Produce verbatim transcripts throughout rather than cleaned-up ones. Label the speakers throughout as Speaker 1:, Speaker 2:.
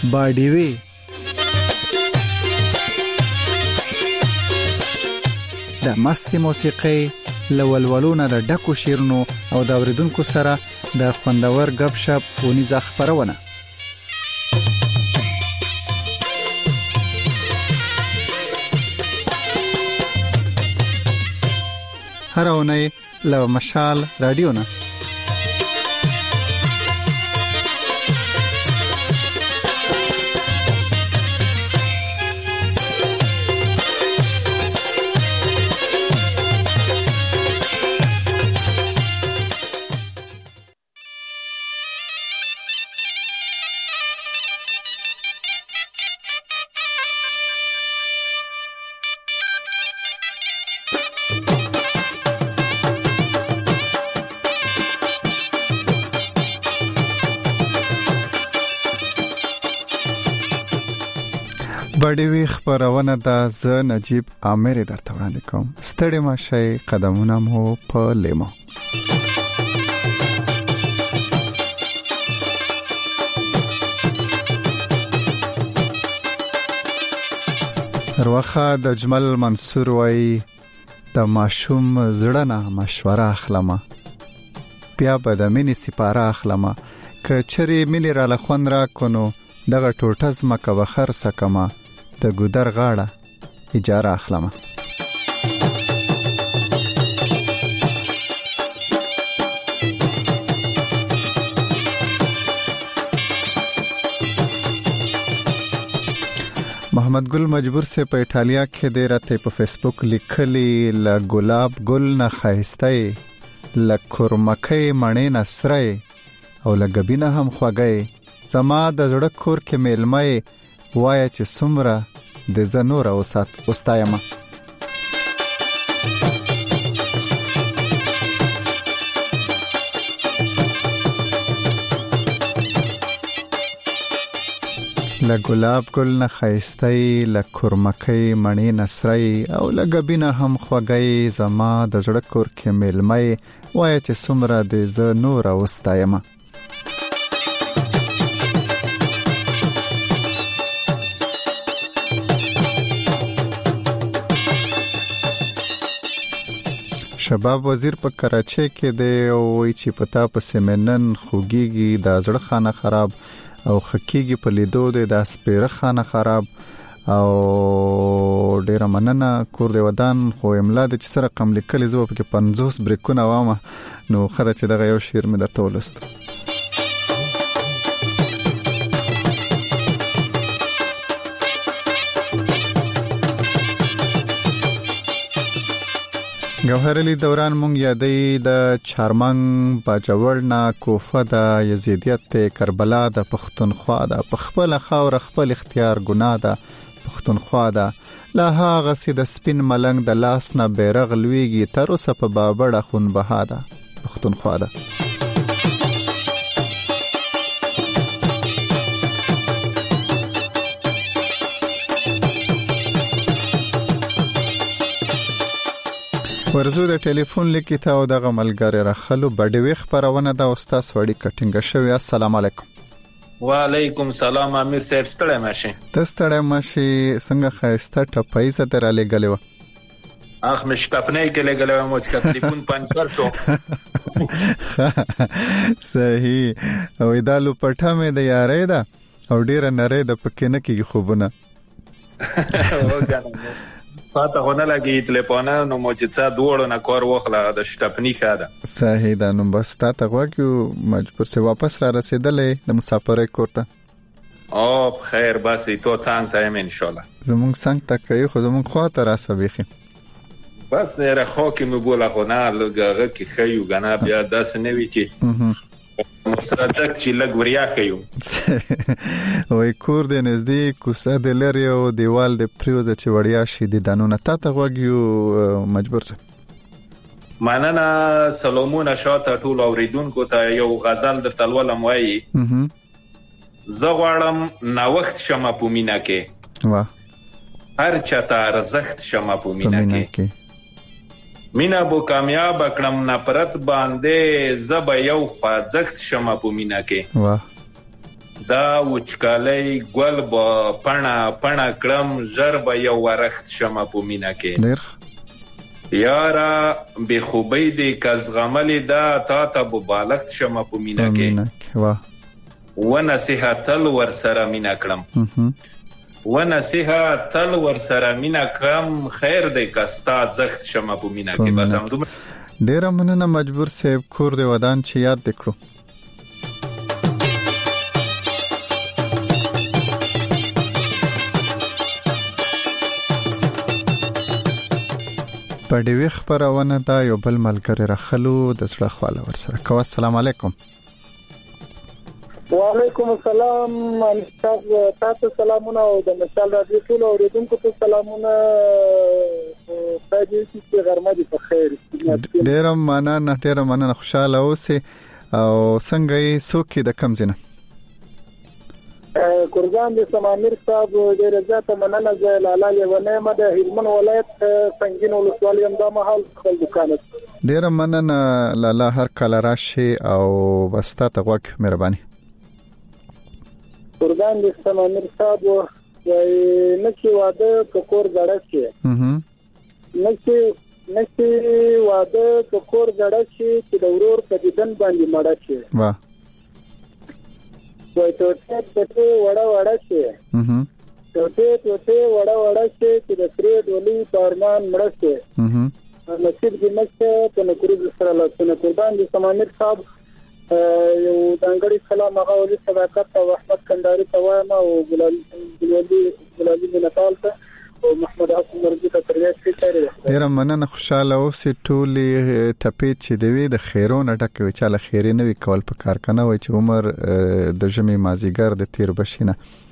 Speaker 1: باډیوي د مستي موسیقي لولولونه د ډکو شیرونو او د اوریدونکو سره د خوندور غب شپ ونیزه خبرونه هر اونۍ له مشال رادیو نه باډیوي خبرونه د ز نجیب عامر درته وړاندې کوم. ستړي ماشي قدمونه مو په لیمو. روخه د جمل منصور وای د ماشوم زړه نه مشوره اخلمه بیا به د مینې سپاره اخلمه که چری مینې را لخوند را کنو دغه ټوټه زمکه بخر سکمه د ګودر غاړه اجاره اخلمه. محمد ګل مجبور سے په ایټالیا کې د راته په فیسبوک لیکلي ل ګلاب ګل نه خایسته ل کورمکې مڼې نسره او ل غبینه هم خوګي زما د زړه کور کې میلمه وای چې سمره د زنور او سات واستایمه. ل ګلاب ګل نه خایسته ل کورمکې مڼې نسره او ل غبینه هم خوګي زما د زړه کور کې میلمه وای چې سمره د زنور او واستایمه. شباب وزیر په کراچۍ کې دی او وی چې پتا په سیمنن خوګيږي د زړه خانه خراب او خکېږي په لیدو د سپیره خانه خراب او ډیر مننه کور دی ودان خو املا د چې سره رقم لیکل زو په کې پنځوس بریکونه وامه نو خدای چې دغه یو شعر مې درته ولست. گوهرلی دوران مونږ یادې د چارمنګ باجوړنا کوفه د یزیدیت کربلا د پښتونخوا د خپل خاور خپل اختیار ګناه ده پښتونخوا ده لا هغه سي د سپین ملنګ د لاس نه بیرغ لويږي تر اوسه په بابړه خون بها ده پښتونخوا ده. ورزو د ټلیفون لیکته او د غملګری راخلو بډوي خبرونه د استاد وړي کټینګ شوی. السلام علیکم.
Speaker 2: وعلیکم سلام امیر صاحب ستړی ماشي.
Speaker 1: ته ستړی ماشي څنګه خایسته ټپای ز تر لګلې و
Speaker 2: اخ مش کپنې کې لګلې و مو چې ټلیفون پنځر شو
Speaker 1: صحیح او دالو پټه مې د یارې ده او ډیر نری د پکې نه کېږي خوبونه
Speaker 2: پاته هونه لګي ټلیفون نو مو چې څا دوړو نه کور وخلا د شټپنی خاده
Speaker 1: صحیح ده نو بس تاسو غواګو مجبور سه واپس را رسیدلې د مسافرې کوړه
Speaker 2: او خیر بس تو څنګه ته ان شاء الله
Speaker 1: زمونږ څنګه تکي خو زمونږ خاطر راسبيخي
Speaker 2: بس نه خو کې مې بوله خو نه لګه کې خيو غنا بیا داس نه وی چې مستعد چې لګوریا خيو
Speaker 1: وای کور دې نزدیک کوسه د لري او دیوال د پریوزه چې وړیا شي د دانونه تاته غوګیو مجبور سه
Speaker 2: مننه سلامونه شاته ټول اوریدونکو ته یو غزل د تلولم وایي زغړم نا وخت شمه پومینا کې
Speaker 1: واه
Speaker 2: هر چاته رزخت شمه پومینا کې مینا بو کامیاب کړم نفرت باندې زب یو خوځښت شمه پومینا کې
Speaker 1: واه
Speaker 2: دا وچکالۍ ګل به پڼه پڼه کړم ژر به یو ورخت شمه په مینه کې
Speaker 1: ډېر
Speaker 2: یارا بې خوبۍ دې که زغملې ده تا ته به بالښت شمه په مینه کې ونصیحت تل ورسره مینه کړم ونصیحت تل ورسره مینه کړم خیر دی که ستا زښت شمه په مینه کې. بس همدومره.
Speaker 1: ډېره مننه مجبور صاحب، کور دې ودان چې یاد دې کړو. په ډیوی خبرونه دا یو بل ملګری راخلو د زړه خواله ورسره کوه. السلام علیکم.
Speaker 3: وعلیکم السلام. تاسو سلامونه او د مثال راډیو ټول اوریدونکو ته سلامونه. تاسو چې غرمه دي په خیر.
Speaker 1: ډیر مننه ډیر مننه خوشاله اوسئ. او څنګه یې څوک د کم زینه
Speaker 3: قربان دي سمامیر صاحب ډیر زیاته مننه. زه لاله لیونه مده هلمند ولایت څنګه ولسوالۍ هم د محل خپل دکان.
Speaker 1: ډیر مننه لاله، هر کله راشي او واسطه ته غوږ مهرباني.
Speaker 3: قربان دي سمامیر صاحب نشي واده کور غړا شي.
Speaker 1: هم
Speaker 3: نشي نشي واده کور غړا شي چې د ورور په دیدن باندې مړ شي.
Speaker 1: واه
Speaker 3: وای ته ته وړا وړا شي.
Speaker 1: هم
Speaker 3: ته ته ته وړا وړا شي چې د فرید ولي پرمان مړ شي.
Speaker 1: هم
Speaker 3: نصیب دې مکه په نکري سره له قربان دي سمامیر صاحب یو دنګړی سلام هغه ولي صداقت او احمد کنداري ته وایم او ګلالي ګلالي منطال ته او محمد حسن مرجي ته ترې شي.
Speaker 1: ډیر مننه خوشاله اوسئ. ټولې ټپې چې دوی د خیرونه ټکوي چې له خیري نه وی کول په کار کنه وای چې عمر د جمی مازیګر د تیر بشینه.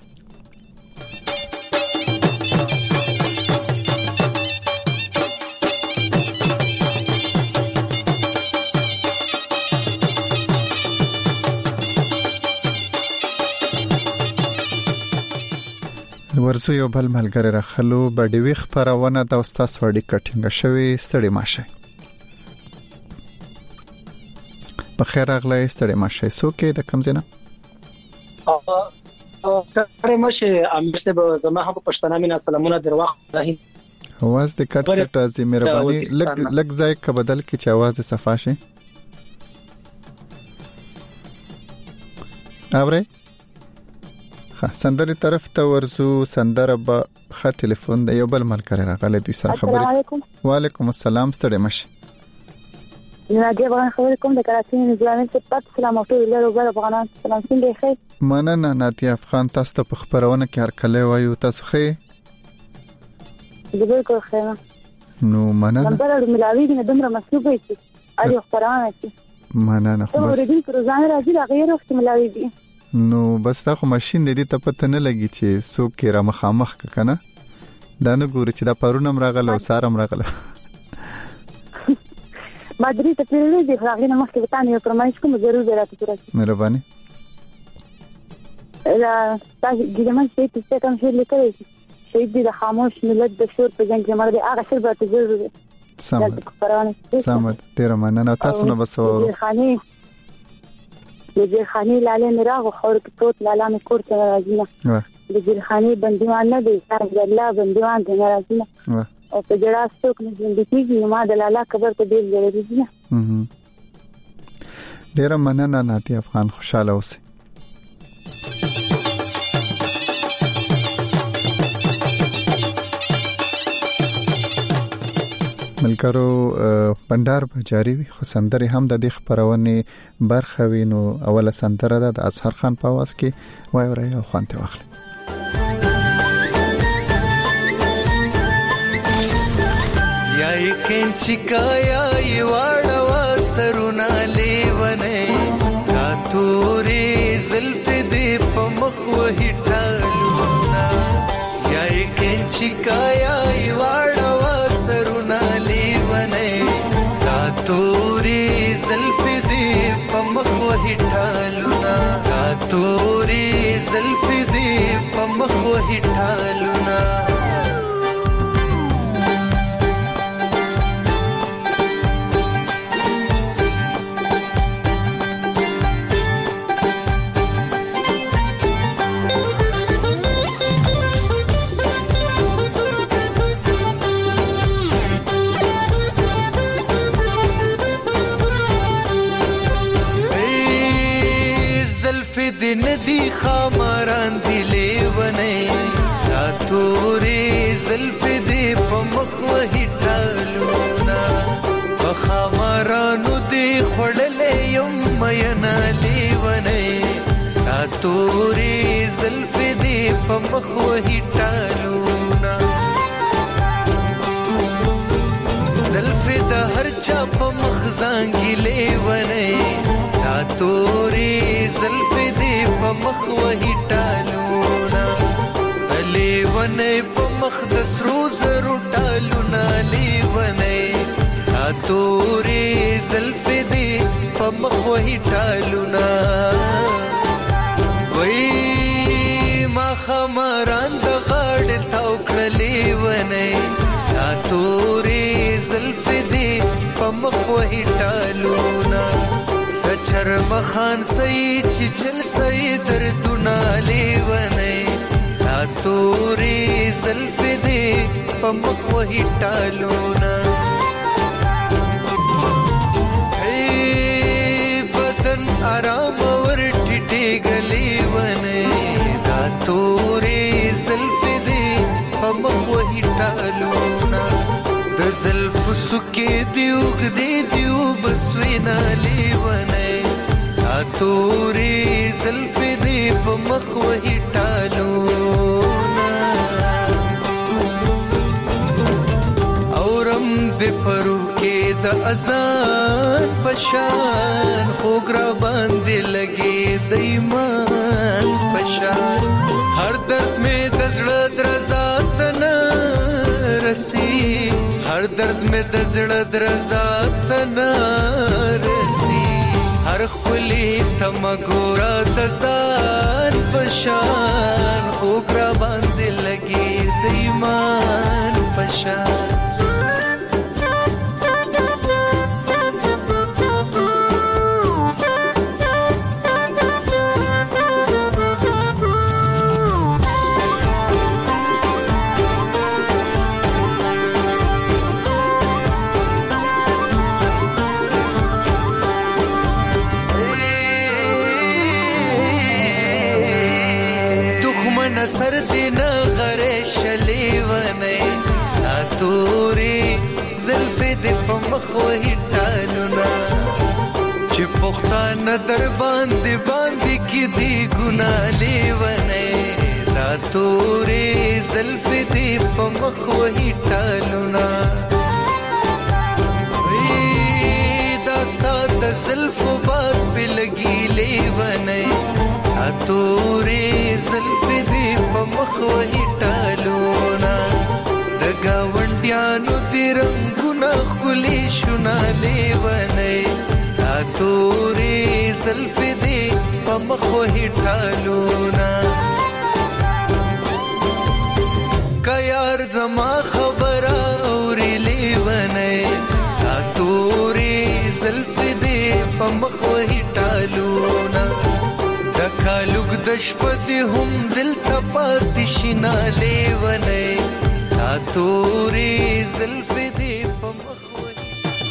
Speaker 1: ورسو یو بل ملګری راخلو. بډوي خبرونه د استاد وړي کټینګ شوی. ستړي ماشه په خیر اغلی. ستړي ماشه سوکې د کم زینه
Speaker 4: ستړي ماشه امیر صاحب زما هم په پښتنه مینا سلامونه درواخ راهي.
Speaker 1: आवाज د کټ کټ راځي مهرباني لګ لګ ځای ک بدل کی چې आवाज صفا شي. اوره ها سندري طرف ته ورزو. سندره به خ ټلیفون د یو بل ملګری راغله دوی سره خبرې.
Speaker 5: السلام علیکم.
Speaker 1: وعلیکم السلام. ستړي مشه
Speaker 5: نادیه بغان خبرې کوم د کراچۍ نظامي صفات سلام او ټول له وګړو بغانان سلام څنګه ښه.
Speaker 1: مننه نادیه افغان. تاسو ته په خبرونه کې هر کله وایو. تاسو ښه
Speaker 5: زه کو ښه
Speaker 1: نو مننه.
Speaker 5: نمبر ملاوي نه دمر مسلوب وي چې اړ خبرانه چې
Speaker 1: مننه. خو
Speaker 5: بس ورې دې روزانه راځي دا غیر وخت ملاوي دي.
Speaker 1: نو بس تا خو ماشين دې ته پته نه لګي چې څوک را مخامخ کنه. دا نه ګوري چې دا پرونم راغله او سارم راغله.
Speaker 5: ما درې ته پیرلې دي راغلی نه مخکې وتانه یو پرمایش کوم ضرور راته پوره
Speaker 1: مهرباني.
Speaker 5: لا تاسو ګیدمان چې تاسو کوم شی لیکلی شهید دي د خاموش ملت د شور په جنگ کې مړ دي هغه شی به ضرور
Speaker 1: سم سم ډیر مننه. تاسو نه بسو
Speaker 5: د جرخانی لاله میراغ خور کې پروت لاله مې کور ته راځي نه. د جرخانی بندیوان نه دی سره د الله بندیوان دی راځي نه. او په جړا څوک نه ژوندۍ نو ما د لاله قبر ته ډیر ضروري نه.
Speaker 1: ډیر مننه نادیه افغان. خوشاله اوسئ. ملګرو بندر به جاری وي. خو سندري هم د دې خبرونه برخه وینو. اوله سندره ده د اظهر خان په आवाज کې. وای ورای او خوانته واخلي.
Speaker 6: یا یکن چکایا یواړه سرونه لیونه کا تورې زلف دې په مخ وهی ټالونه. یا یکن چکایا یواړه توري زلف دي په مخ وهي ټالونه. کا توري زلف دي په مخ وهي ټالونه. دې ندي خاماران دی لیونی دا تورې زلفې دې په مخ وهي ټالونه په خامارانو دې خوړلې یم مینا لیونی دا تورې زلفې دې په مخ وهي ټالونه زلفې د هر چا په مخ زانګي لیونی دا تورې زلفې دې په مخ وهي ټالونه لیونی په مخ د سرو زرو ټالونه لیونی دا تورې زلفې دې په مخ وهي ټالونه وای ما خماران د غاړې تاو کړه لیونی دا تورې زلفې دې په مخ وهي ټالونه سچر مخان سئی چې چل سئی دردونه لیونی دا تورې زلفې دې په مخ وهي ټالونه بدن آرام ور ټیټېږه لیونی دا تورې زلفې دې په مخ وهي ټالونه د زلفو سکې دې اوږدې دې وبسوینه لیونی دا تورې زلفې دې په مخ وهي ټالونه اورم دې پرو کې د اذان پشان خوږ را باندې لګې د ایمان پشان هر درد مې د زړه درزا ته نه رسی هر درد مې د زړه درزا ته نه رسی هر خلی تم ګورا د ځان پشان خوږ را باندې لګې د ایمان پشان سر دینا غره شلیونی دا توری زلفی دی پا مخ وهی ټالونا چی پختان در باندی باندی کی دی گنا لیونی دا توری زلفی دی پا مخ وهی ټالونا داستا دا زلفو باد پی لگی لیونی دا توری زلفی دی په مخ وهي ټالونه د ګاونډیانو د رنګونه ښکلي شونه لیونی دا تورې زلفې دې په مخ وهي ټالونه که یار زما خبره اوري لیونی دا تورې زلفې دې په مخ وهي ټالونه کالوګ د شپه دې هم دل ته پاتې شینا لیونی دا تورې زلفې دې په مخ وهي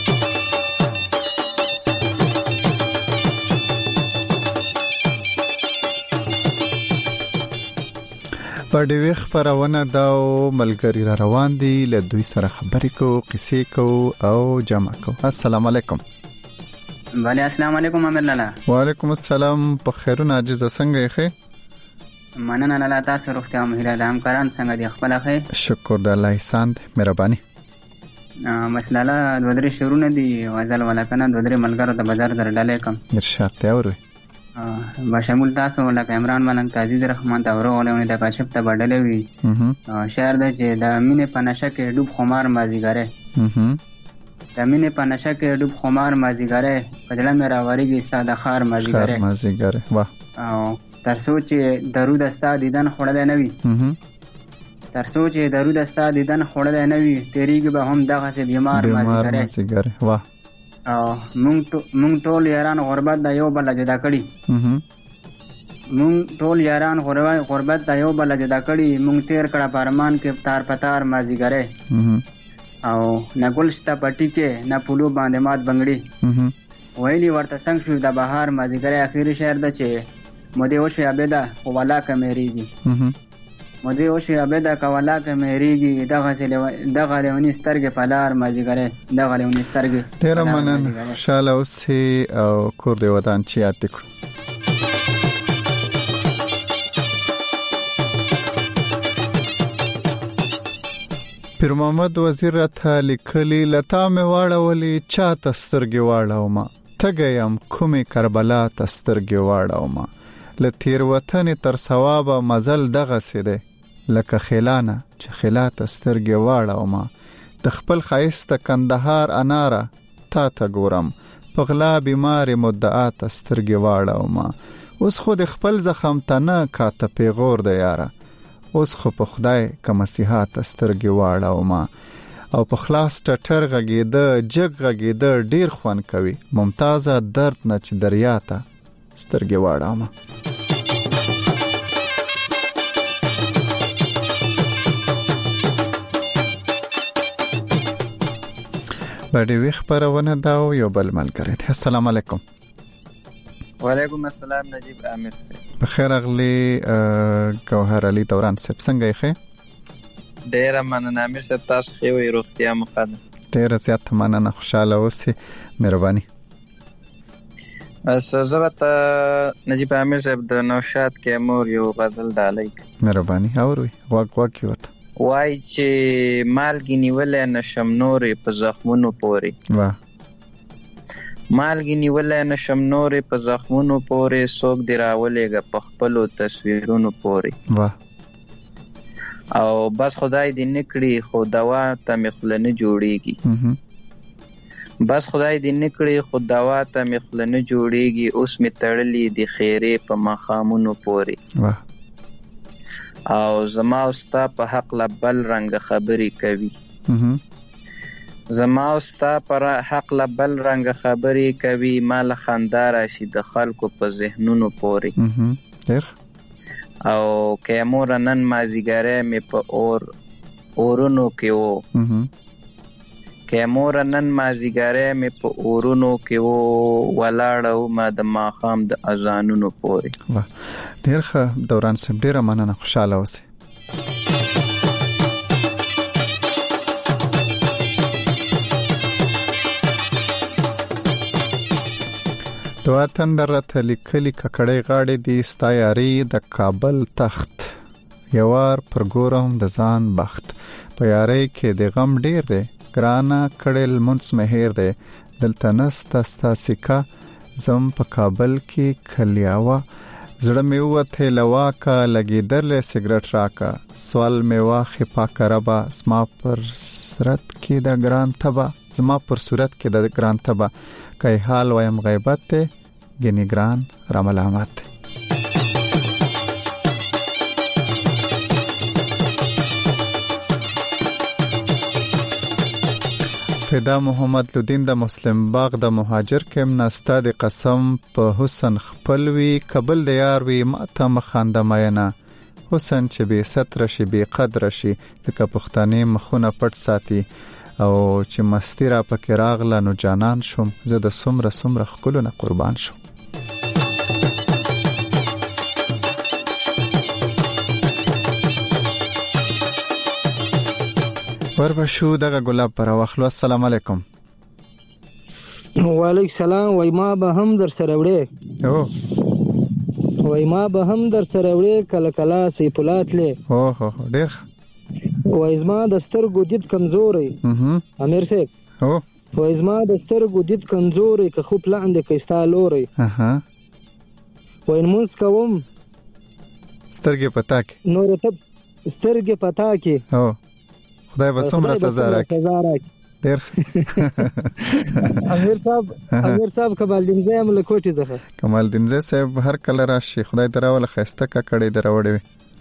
Speaker 1: په ډیوې خبرونه دا ملګری را روان دي له دوی سره خبرې کو قصې کو او جمع کو السلام علیکم
Speaker 7: وعلی السلام علیکم امیر لالا
Speaker 1: وعلیکم السلام په خیرونه عاجز څنګه یې
Speaker 7: مننه لالا تاسو روغتیا مهیره د همکاران څنګه دی خپل خیر
Speaker 1: شکر د الله احسان مهرباني
Speaker 7: مسلاله د ودرې شروع دي وزل ولکنه د ودرې ملګرو د بازار درډلې کم
Speaker 1: ارشاد ته اوري
Speaker 7: بشمول تاسو لکه عمران ملنګ عزیز رحمان ته ورولونه د کاشف ته بدلې وي شهر د چې د مینې په نشه کې ډوب خمار مازیګره د مینې په نشه کې ډوب خمار مازیګره په دل مې راوړيږي استاد خار مازیګره
Speaker 1: مازیګره واه
Speaker 7: او تر سوچ درود استاد دیدن خړل نه وي تر سوچ درود استاد دیدن خړل نه وي تیریږي به هم دغه سي بیمار
Speaker 1: مازیګره واه
Speaker 7: او مونږ مونږ ټول یاران غربت د یو بل جدا کړي مونږ ټول یاران غربت د یو بل جدا کړي مونږ تیر کړه پرمان کې تار پتار مازیګره او نه ګلشته پټی کې نه پلو باندې مات بنگړي وایلی ورته څنګه شو د بهار مازیګره اخیری شهر د چې مودي وشي عبدا ولا کمریږي مودي وشي عبدا کولا کمریږي دغه دغه لونی سترګې په لار مازیګره دغه لونی سترګې
Speaker 1: ډیر مننه شاله اوسې او کور دی ودان چې یاد کړو. پیر محمد وزیر ته لیکلی لتا مې واړولې چا تسترګې واړوم تګیم کومې کربلا تسترګې واړوم لتیر وطن تر ثواب مزل دغه سیده لکه خلانه چې خلا تسترګې واړوم د خپل خایست کندهار اناره تا ته ګورم پغلا بیمار مدعا تسترګې واړوم اوس خو د خپل زخم تنه کاته پیغور د یاره اوس خو په خدای کوم مسیحات سترګې واړوم او په خلاص ټټر غږیده جګ غږیده ډیر خوان کوي ممتازه درد نه چې دریا ته سترګې واړوم. باندې وی خبرونه دا یو بل ملګری دی. السلام علیکم.
Speaker 8: وعلیکم السلام نجیب عامر سے
Speaker 1: بخیر اغلی گوهر علی دوران صاحب څنګه یې؟
Speaker 8: ډیر مننه عامر صاحب تاسو خو یې روغتیا مخاله
Speaker 1: ډیر زیات مننه خوشاله اوسئ مهرباني.
Speaker 8: بس زبط نجیب عامر صاحب د نوشاد کې امور یو غزل ډالۍ
Speaker 1: مهرباني اوري واګ واګ ورته
Speaker 8: وای چې مالګي نیولې نشم نورې په زخمونو پوري
Speaker 1: واه
Speaker 8: مالګي نیولې نشم نورې په زخمونو پوري سوک دی راولېګه په خپلو تصویرونو پوري
Speaker 1: واه
Speaker 8: او بس خدای دې نکړي خو دوا ته مخلنه جوړيږي بس خدای دې نکړي خو دوا ته مخلنه جوړيږي اوس می تړلې دي خیره په مخامونو پوري
Speaker 1: واه
Speaker 8: او زما استا په حق لبل رنگ خبري کوي زما استا پر حق لبل رنگ خبري کوي مال خندار شي د خلکو په ذهنونو پوري
Speaker 1: ډېر
Speaker 8: او کیمور نن مازیګره می په اور اورونو کې وو کیمور نن مازیګره می په اورونو کې وو ولاړو ما د ماخام د اذانونو پوري.
Speaker 1: واه ډېر ښه دوران صاحب ډېر مننه خوشاله اوسئ. دوه تندر ته لیکلي ککړې غاړې دي ستا یاري د کابل تخت یوار پر ګورم د ځان بخت په یاري کې د غم ډیر دی ګرانه کړل منس مهیر دی دلته نستا ستا سکه زم په کابل کې کلیاوه زړه مې وته لواکا لګیدل سیګریټ راکا سوال مې واخې پاک ربا زما پر صورت کې د ګران تبا زما پر صورت کې د ګران تبا کای حال وایم غیبت ته ګنی ګران رملامت. فدا محمد لودین د مسلم باغ د مهاجر کم نستا د قسم په حسن خپلوي قبل د یار وی ماته مخانده مینه حسن چې به ستر شي به قدر شي ځکه پښتني مخونه پټ ساتي او چې مستی را پکې راغله نو جانان شوم زه د سمره سمره خلونه قربان شوم. وربشو دغه ګلاب پر واخلو. السلام علیکم.
Speaker 9: وعلیکم السلام. وای ما به هم در سره وړې
Speaker 1: او
Speaker 9: وای ما به هم در سره وړې کله کله سی پولات لې
Speaker 1: او هو ډېر
Speaker 9: وای زما د سترګو دید کمزوري امیر صاحب
Speaker 1: او
Speaker 9: وای زما د سترګو دید کمزوري که خو پلان د کیستا لوري
Speaker 1: اها
Speaker 9: وای مونږ کوم
Speaker 1: سترګې پتا کې
Speaker 9: نور ته سترګې پتا کې
Speaker 1: او خدای به څومره سزا راکړي ډېر
Speaker 9: امیر صاحب امیر صاحب کمال دین زه هم له کوټې ځخه
Speaker 1: کمال دین زه صاحب هر کله راشي خدای دراول خسته کا کړي دراوړي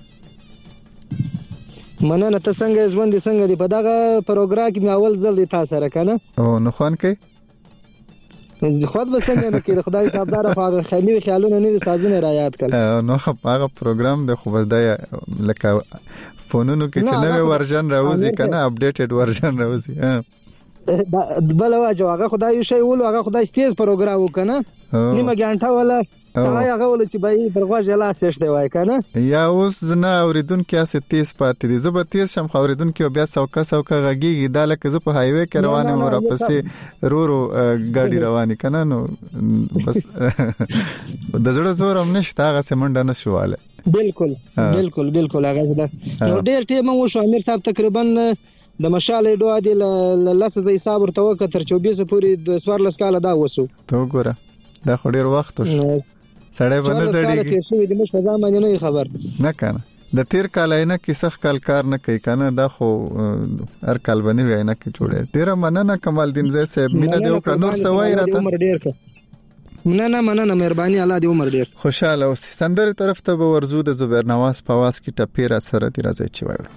Speaker 9: مننه. ته څنګه ژوند څنګه دی په دغه پروګرام کې مې اول ځل دی تاسو سره کنه
Speaker 1: او نو خوان کې
Speaker 9: خود به څنګه نو کې خدای صاحب دار هغه خیالي خیالونه نه سازونه را یاد کړل
Speaker 1: نو هغه پروګرام د خو بس د لکه فونونو کې چې نوې ورژن راوځي کنه اپډیټډ ورژن راوځي
Speaker 9: بل واجو هغه خدای شي ول هغه خدای تیز پروګرام وکنه نیمه غنټه ولا هغه هغه ول چې به پر غوږ لا سشته وای کنه
Speaker 1: یا اوس نه اوریدونکو اسه تیز پاتې دي زه به تیز شم خو اوریدونکو بیا څوکا څوکا غږیږي دا لکه زه په هایوي کې روانه مور پسې رو رو ګاډي رواني کنه نو بس د زړه زور هم نشته هغه سمنډه نشواله
Speaker 9: بالکل بالکل بالکل هغه ده نو ډیر ټیم مو شو امیر صاحب تقریبا د مشاله دوه دی لاسه زې حساب ورته وکړ تر چوبیس پورې د سوارلس کاله دا وسو
Speaker 1: تو ګوره دا خو ډیر وخت شو سړی باندې زړیږي
Speaker 9: چې د مش په ځامن نه خبر
Speaker 1: نه کنه د تیر کال نه کې سخت کال کار نه کوي کنه دا خو هر کال باندې وای نه کې جوړه ډیر مننه کمال دین زې صاحب مینه دی او نور سوای راته
Speaker 9: مننه مننه مهرباني الله دې عمر ډیر
Speaker 1: خوشاله اوس سندره طرف ته به ورزو د زبیر نواز په واس کې ټپیرا سره دی راځي چې وایو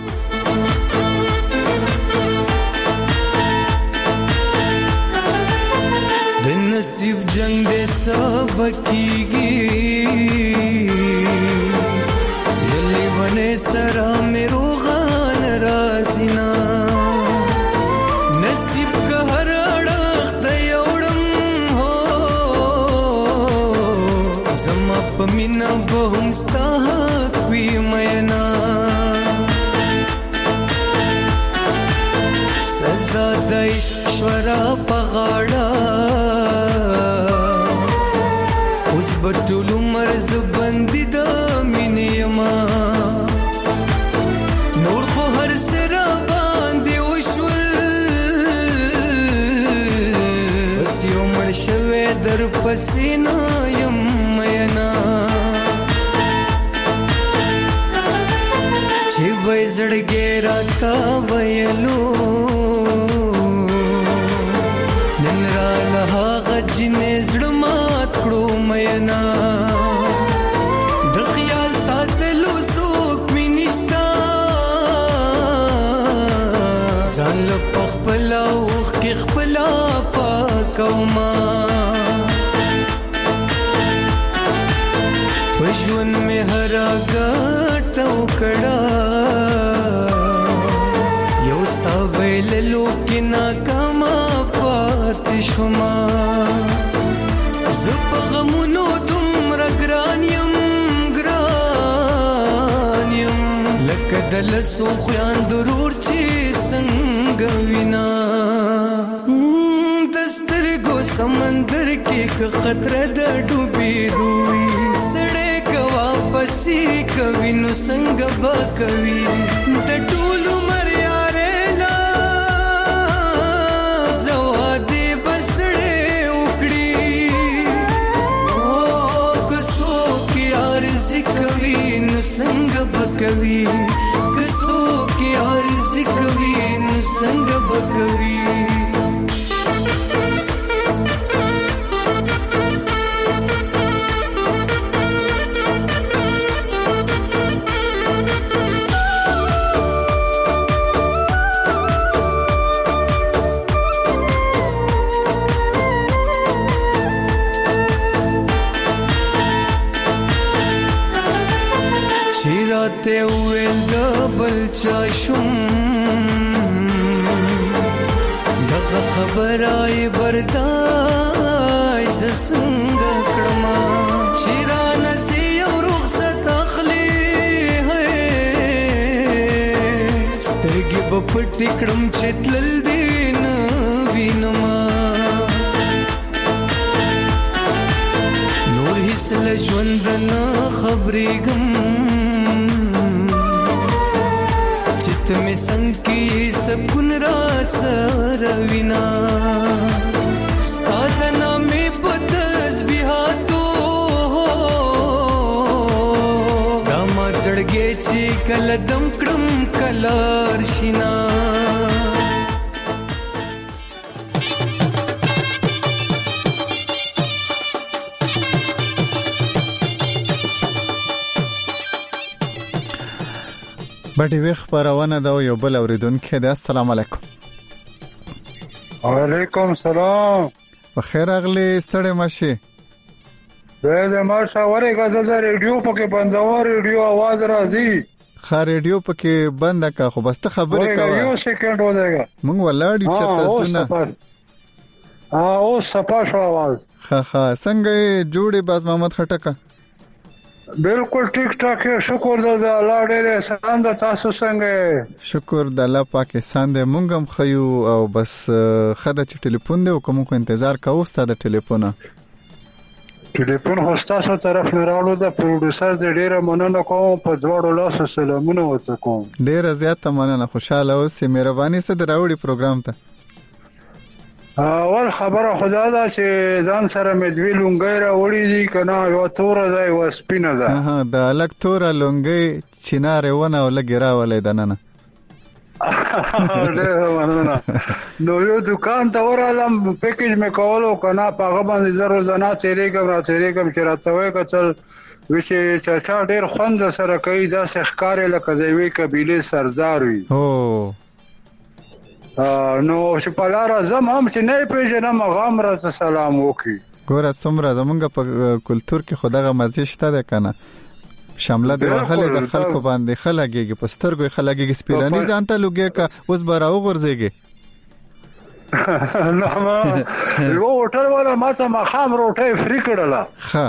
Speaker 6: د نصیب جنگ دې سبکیږي یلی ونه سره مې روغان رازینا نصیب که هر اړخ د یوړم هو زما په مینا به هم ستا حق وي مینا سزا د عشق شورا په غاړه اوس به ټول عمر زه بندي د مینې یما نور خو هر څه را باندې وشول بس یو مړ شوی در پسې نه یم مینا چې به زړګی راته ویلو نن را له هغه جنې زړه مات کړو مینا د خیال ساتلو څوک مې نشته ځان له پخپله اوښکې خپله پاکومه په ژوند مې هره ګټه وکړه یو ستا ویللو کې ناکامه پاتې شومه زه په غمونو دومره ګران یم ګران یم لکه د لسو خویاندو ورور چې څنګه وینا د سترګو سمندر کې که خطره د ډوبېدو وي سړی که واپسې کوي نو څنګه به کوي د ټول عمر یارې لا زوادې به سړی وکړي او که څوک یې عرضي کوي نو څنګه به کوي که څوک یې عرضي کوي نو څنګه به کوي ته ویل د بل چا شوم دغه خبره برداشت څنګه کړم چې رانه سي یو رخصت اخلي سترګې به پټې کړم چې تلل دې نه وینم نور هیڅ له ژوند نه خبرېږم चित में संकी सकुन रास रविना साधना में बदस बिहातो गामा चढ़गे ची कलदम क्रम कलार्शिना
Speaker 1: بټي وخ پرونه دا یو بل اوریدونکو د السلام علیکم
Speaker 10: وعلیکم سلام
Speaker 1: بخیر اغلی ستړی ماشي
Speaker 10: به د ماشه ورګه د ریډیو په کې بندو ریډیو आवाज راځي
Speaker 1: خا ریډیو پکې بند کا خو بس ته خبرې کوه
Speaker 10: یو سکند ودرېګا
Speaker 1: مونږ ولاړ چرته سونه
Speaker 10: ها او صفا شو आवाज
Speaker 1: خا خا څنګه جوړې باز محمد خټکا
Speaker 10: بالکل ټیک ټاک شکر د الله ډېر سلام د تاسو څنګه
Speaker 1: شکر د الله پاکستان دې مونږ هم خيو او بس خدای چې ټلیفون دی او کوم کو انتظار کوو ستاسو د ټلیفون
Speaker 10: ټلیفون هوستاسو طرف نه راوړو د پروډوسر د ډیره مننه کوم په دواړو لاسو سلامونه وته کوم
Speaker 1: ډیره زیاته مننه خوشاله اوسې مهرباني سره راوړي پروګرام ته
Speaker 10: اول خبره خدا دا چې ځان سره مدوی لونګي راوړي دي کنه یو تور ځای و سپینه ده
Speaker 1: ها د الګ تور لونګي چیناره ونه ولګي راولې دننه
Speaker 10: ډېر مننه نو یو دکان ته ورالم پیکیج مې کولو کنه پاغه باندې زرو زنا چیرې کوم را چیرې کوم چې راځوي کتل وچې چاچا ډېر خوند سره کوي دا ښکارې لکه دوی قبيله سردار وي
Speaker 1: او
Speaker 10: نو چې په لار زم هم چې نه پیژنم غام را سلام وکي
Speaker 1: ګوره څومره زمونږ په کلچر کې خدغه مزه شته ده کنه شامله دی وهله د خلکو باندې خلګيږي پسترګو خلګيږي سپیرانی ځانته لګي کا اوس براو غرزيږي
Speaker 10: نو ما یو هوټل والا ما ته مخام روټي فری کړله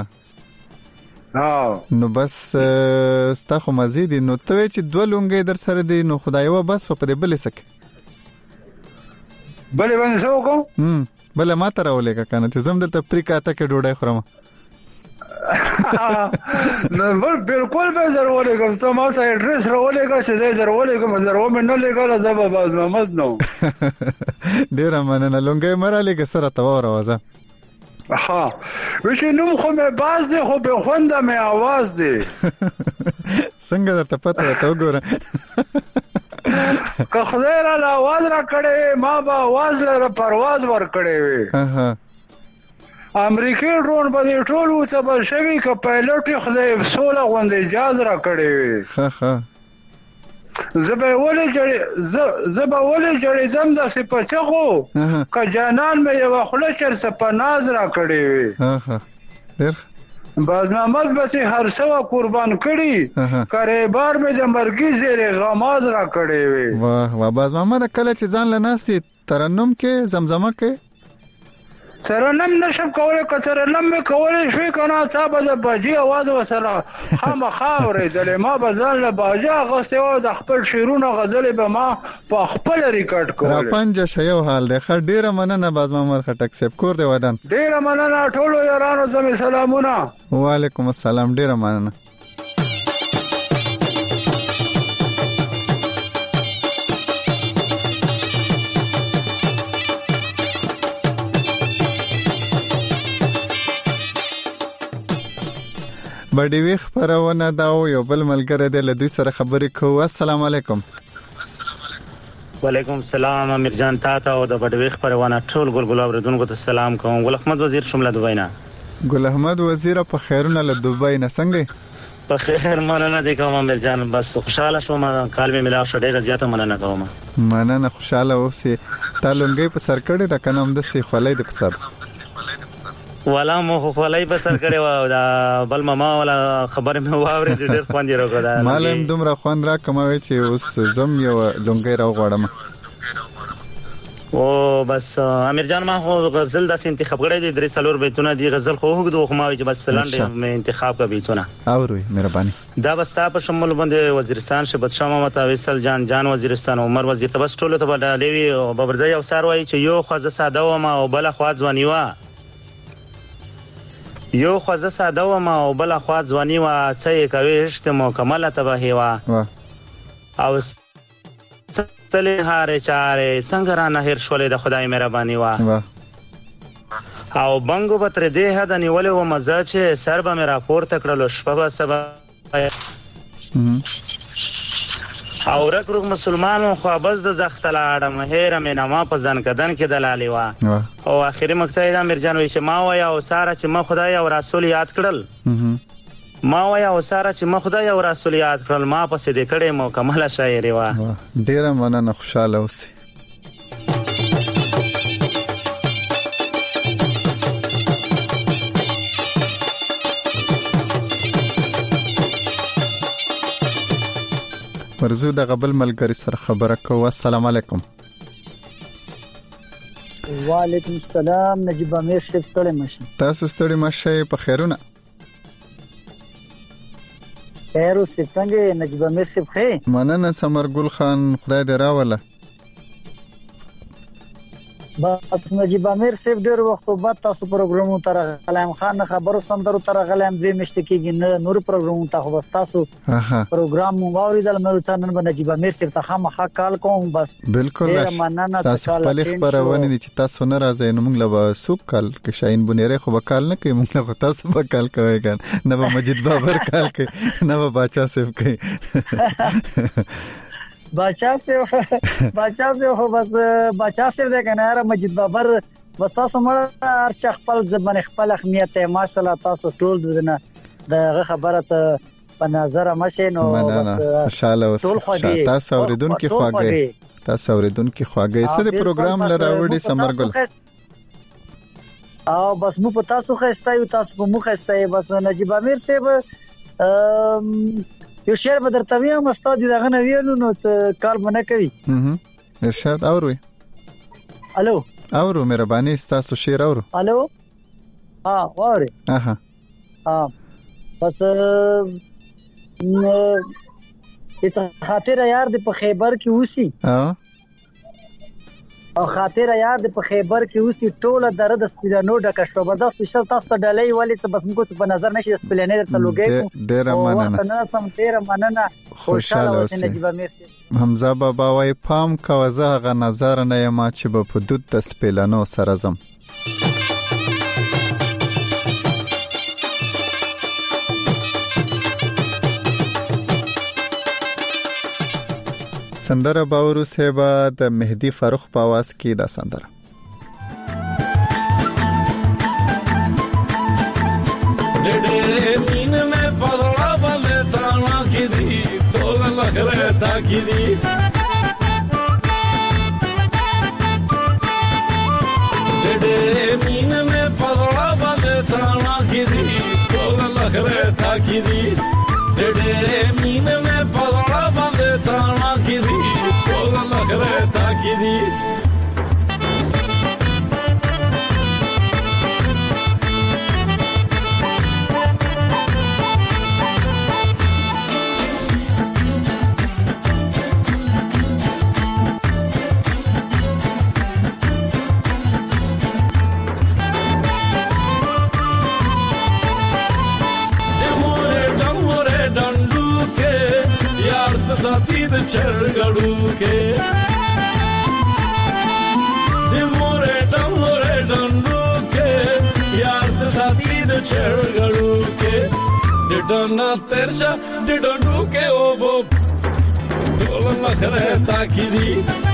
Speaker 10: ها
Speaker 1: نو بس ستاسو مزيد نو ته چې دوه لونګي در سره دي نو خدای و بس په دې بل سک
Speaker 10: بل باندې څه وکم
Speaker 1: هم بل ما ته راولې کنه چې زم دلته پریکاته کې ډوډۍ خورم
Speaker 10: نو بالکل به ضروري کوم ته ما سره اډرس راولې کا چې زه ضروري کوم ضروري مې نه لګاله زبا باز محمد نو
Speaker 1: ډیر مننه لونګي مراله کې سره تور وازه
Speaker 10: ها وښې نو خو مې باز دي خو به خوند مې आवाज دي
Speaker 1: څنګه درته پته ته وګوره
Speaker 10: که خدای را आवाज را کړې ما به आवाज لره پرواز ور کړې وي
Speaker 1: ها
Speaker 10: امریکای ډرون باندې ټول وته بل شوی ک پایلوټ خدای سوله غوند اجازه را کړې وي
Speaker 1: ها ها
Speaker 10: زبې ولې جړې زبې ولې جړې زم د سپچغو ک جانان مې یو خله چر سپناز را کړې وي
Speaker 1: ها ها ډېر
Speaker 10: باز محمد بچي هر څو قربان کړي کرے بار مې د مرګي زیره غماز را کړې وي
Speaker 1: واه واه باز محمد کله چې ځان لناسي ترنم کې زمزمه کې
Speaker 10: ترنم نشم کولای که ترنم مې کولای شوي کنه تا به د باجي आवाज وسره خامخا اورېدلې ما به ځان له باجي اغوستې وه د خپل شعرونه غزلې به ما په خپله ریکارډ کولې
Speaker 1: راپنجه شه یو حال دی ښه ډېره مننه باز محمد خټک صاحب کور دی ودان
Speaker 10: ډېره مننه ټولو یارانو زمې سلامونه
Speaker 1: وعلیکم السلام ډېره مننه بډې وی خبرونه دا یو بل ملګری دی له دوی سره خبرې کوو السلام علیکم
Speaker 11: وعلیکم السلام امیر جان تاسو او د بډې وی خبرونه ټول ګل ګلاب ردونکو ته سلام کوم ګل احمد وزیر شمله دوبۍ نه
Speaker 1: ګل احمد وزیر په خیرونه له دوبۍ نه څنګه
Speaker 11: په خیر مننه دي کوم امیر جان بس خوشاله شوم کال می ملاو شډه زیاته مننه کوم
Speaker 1: مننه خوشاله اوسې تالونګي په سر کړه د کنم د سي خولای د په سر
Speaker 11: ولا مو خولای په سر کړه و دا بل ماما ولا خبر مې واورې ډېر خوند یې راغله
Speaker 1: مالم دومره خوند را کوموي چې اوس زم یو لونګي راو غړم
Speaker 11: او بس امیر جان ما خو غزل د انتخاب کړی دی درې سالور بیتونه دی غزل خو هغه خو ما چې بس لاندې مې انتخاب کا بیتونه
Speaker 1: اوري مهرباني
Speaker 11: دا بس تا په شمول باندې وزیرستان شبت شمه متا وصل جان جان وزیرستان عمر وزیر ته بس ټولو ته بدلوي او ببرځي او سار وای چې یو خوازه ساده و ما او بل خوا ځواني وا یو خوازه ساده و ما او بل خوا ځواني وا سې کوي هشت مکمله تباهي وا او تلې هاره چاره څنګه را نه هر شولې د خدای مهرباني وا او بنګو بتر دې هدا نیولې و مزه چې سر به مې راپورته کړلو شپه به سبا او رکروک مسلمانو خو بس د زختلاړم هیر مې نما په ځن کدن کې دلالي وا او اخیری مقصد امیر جان وی چې ما ویا او ساره چې ما خدای او رسول یاد کړل ما ویا او ساره چې ما خدای او رسول یاد کړل ما پسې دې کړې مکمله شاعري وا
Speaker 1: ډیره مننه خوشاله اوسې ورزو د غبل ملګری سره خبره کوو. السلام علیکم.
Speaker 12: وعلیکم السلام. نجیب امیر شپ ستړي مشه.
Speaker 1: تاسو ستړي مشه په خیرونه.
Speaker 12: خیرو څنګه نجیب امیر شپ خې؟
Speaker 1: مننه سمر ګل خان خدای دې راوله.
Speaker 12: بس نجیب امیر صاحب ډېر وخت بعد تاسو پروګرامو تر غلام خان خبرو سندرو تر غلام دې مشته کېږي نور پروګرامو ته خو بس تاسو پروګرام مو واوریدل مې څنګه به نجیب امیر صاحب ته خامخا کال کوم. بس
Speaker 1: بالکل تاسو خپل خبرونه دي چې تاسو نه راځي نو موږ له سوق کال کې شاین بنيره خو به کال نه کوي موږ له تاسو به کال کوي ګان نه به مجید بابر کال کوي نه به باچا صاحب کوي.
Speaker 12: باچا سے باچا سے هو بس باچا سے ده کنه را مجید بابر بس تاسو مړ ارچ خپل ځبن خپل اهمیت ماشاءالله تاسو ټول دنه د خبره ته په نظر مشه نو
Speaker 1: بس ماشاءالله تاسو اوریدونکو خواږه تاسو اوریدونکو خواږه څه د پروګرام لراوړي سمرګل
Speaker 12: او بس مو په تاسو خستایو تاسو په مو خستای بس نجیب امیر صاحب یو شعر به درته وایم استاد دغه نه ویلو نو کار به نه کوي.
Speaker 1: اها ارشاد اوري.
Speaker 12: الو
Speaker 1: اورو مهرباني تاسو شعر اورو.
Speaker 12: الو ها اوري.
Speaker 1: اها
Speaker 12: ها بس اته خاطر یار د په خیبر کې اوسي.
Speaker 1: ها
Speaker 12: او خاطر یار د په خیبر کې اوسي ټوله دره د سپیلانو ډکه شو به تاسو شل تاسو ته ډلې ولې څه بس موږ په نظر نشي د سپیلانې ته لوګي
Speaker 1: ډېر مننه
Speaker 12: نه سم ډېر مننه خوشاله اوسئ نجیب امیر
Speaker 1: حمزه بابا وايي پام کوزه غ نظر نه ما چې په حدود د سپیلانو سره زم. سندره باورو صاحب د مهدی فاروق په आवाज کې دا سندره.
Speaker 13: ډېر مين مې پړړا باندې تانا کې دي ټول لخره تا کې دي ډېر مين مې پړړا باندې تانا کې دي ټول لخره تا کې دي ډېر مين مې پړړا باندې تانا کې دي ټول لخره تا کې دي साथी द चरगड़ू के दे मोरे डमोरे डंडू के यार द साथी द चरगड़ू के दे डना तेरशा दे डंडू के ओ बो डोल लखरे ताकीदी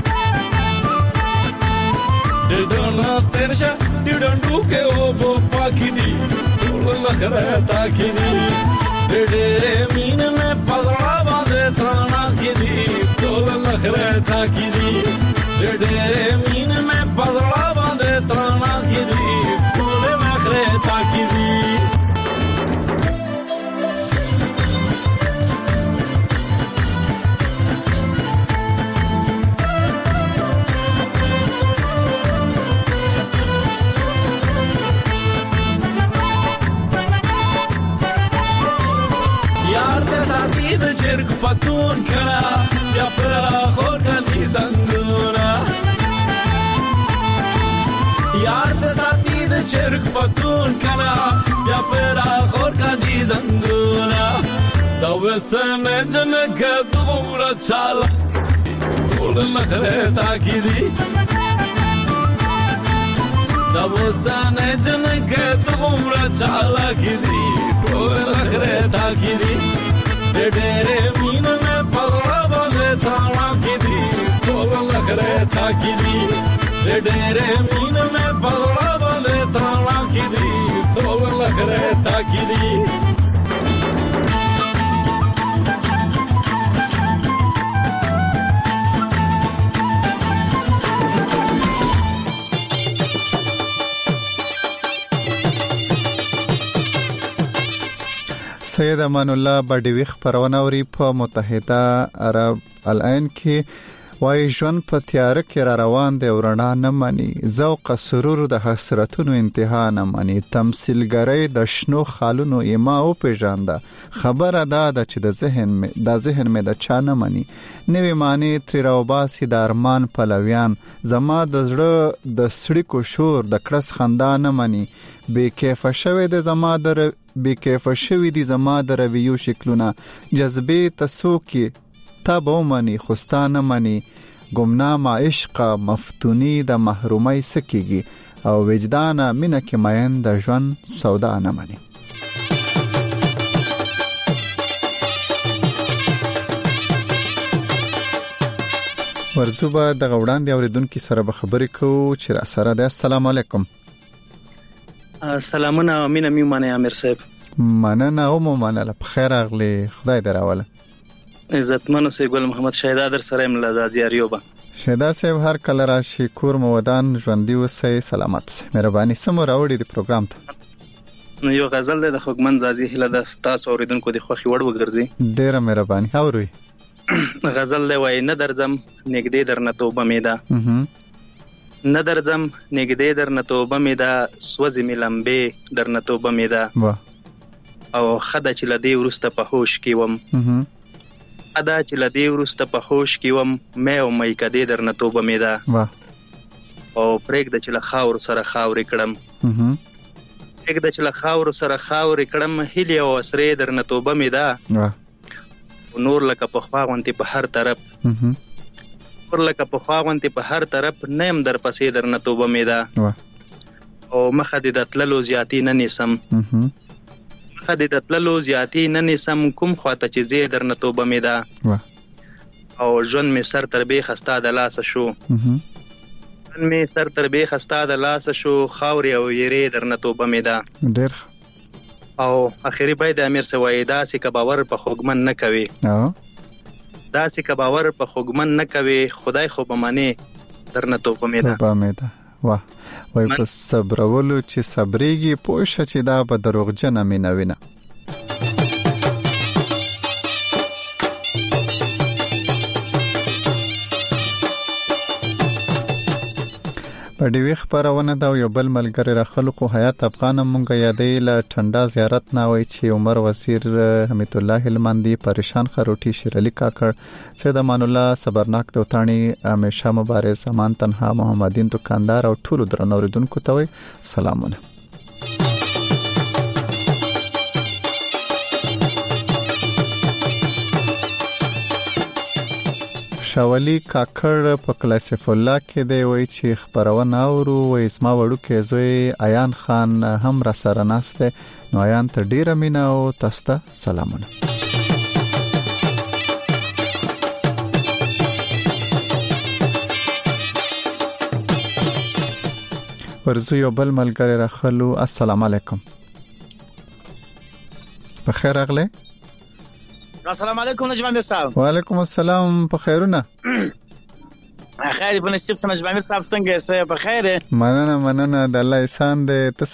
Speaker 13: दे डना तेरशा दे डंडू के ओ बो पाकीदी डोल लखरे ताकीदी ډېر مين مې پړړا باندې تانا کې دي ټول لخره تا کې دي ډېر مين مې پړړا باندې تانا کې دي ټول لخره تا کې دي د چرګ پتون کړه یا پر خور کلی زنګونه یار د ساتي د چرګ پتون کړه یا پر خور کلی زنګونه دا وسنه جنګ دومره چاله ټول لخره تا کې دي دا وسنه جنګ دومره چاله کې دي ټول لخره تا کې دي ډېر مين مې پړړا باندې تانا کې دي ټول لخره تا کې دي ډېر مين مې پړړا باندې تانا کې دي ټول لخره تا کې دي
Speaker 1: سید امان الله بډیوي خبرونه وري په متحده عرب العین کې وای ژوند په تیار کې را روان دی ورنا نه مانی ذوق سرور د حسرتونو انتها نه مانی تمثيلګری د شنو خالونو ایما او پیژانده خبره ده چې د ذهن می د ذهن می د چا نه مانی نوې معنی تر راوباسي د ارمان پلویان زما د زړه د سړی کو شور د کړس خندا نه مانی بے کیف شوی د زما در بے کیف شوی د زما د رویو شکلونه جذبه تسو کې تابو منی خوستانه منی گمنام عشق مفتونی د محرومی سکیږي او وجدان مینه کې ماین د ژوند سودا نه منی ورزوبه د غوړاندې اوریدونکو سره به خبرې کوو چې را سره د السلام علیکم
Speaker 14: سلامونه مینه میمانه امیر صاحب
Speaker 1: مننه او مننه په خیر اغلی خدای دراوله
Speaker 14: عزتمنو سي ګل محمد شهدا در سره ملازادي اریوبا
Speaker 1: شهدا صاحب هر کله راشي کور مودان ژوندۍ وسه سلامت سي مهرباني سمو راوړي د پروګرام ته
Speaker 14: یو غزل د خوګمن زازي هله د تاسو اوریدونکو د خوخي وړ وګرځي
Speaker 1: ډیره مهرباني اوري
Speaker 14: غزل دی وای نه درځم نګدې درنه توبه میدا نه درځم نګدې درنه توبه میدا سوځي ملمبه درنه توبه میدا او خدای چې لدی ورسته په هوش کې وم ادا چې لدی ورسته په هوش کې وم مې او مې کدی درنه توبه میدا او پرېګ د چې له خاور سره خاور کړم پرېګ د چې له خاور سره خاور کړم هلي او اسرې درنه توبه میدا نور لکه په خوا غونتی په هر طرف نور لکه په خوا غونتی په هر طرف نیم در پسې درنه توبه میدا او مخه د تللو زیاتی نه نیسم خدای د تللو زیاتی نه نسم کوم خواته چې زه درنه توبه میدا او ژوند می سر تر به خستا د لاس شو ژوند می سر تر به خستا د لاس شو خاوري او یری درنه توبه میدا
Speaker 1: ډیر
Speaker 14: او اخیری باید امیر سوای دا چې کباور په خوګمن نه کوي
Speaker 1: او
Speaker 14: دا چې کباور په خوګمن نه کوي خدای خو به معنی درنه توبه میدا
Speaker 1: توبه میدا واه وای په صبرولو چې صبرېږي پوښه چې دا به دروغجن مینه وینه په ډیوی خبرونه دا یو بل ملګری را خلکو حیات افغان مونږه یادې ل ټنډا زیارت نه وای چې عمر وزیر حمید الله هلمندی پریشان خروټی شیر علي کاکړ سید امان الله صبرناک دوتانی همیشه مبارز زمان تنها محمدین دکاندار او ټول درنوریدونکو ته وای سلامونه شاولی کاکړ په کلاسف الله کې دی وای چې خبرونه اورو وای اسما وړو کې زوی عیان خان هم را سره ناسته نو عیان ته ډیره مینا او تاسو ته سلامونه ورزو یو بل ملګری راخلو السلام علیکم په خیر اغله
Speaker 15: السلام علیکم نجم امیر صاحب
Speaker 1: وعلیکم السلام په خیرونه
Speaker 15: خیر په نصیب سره نجم امیر صاحب څنګه یې په خیر
Speaker 1: مننه مننه د الله احسان دې ته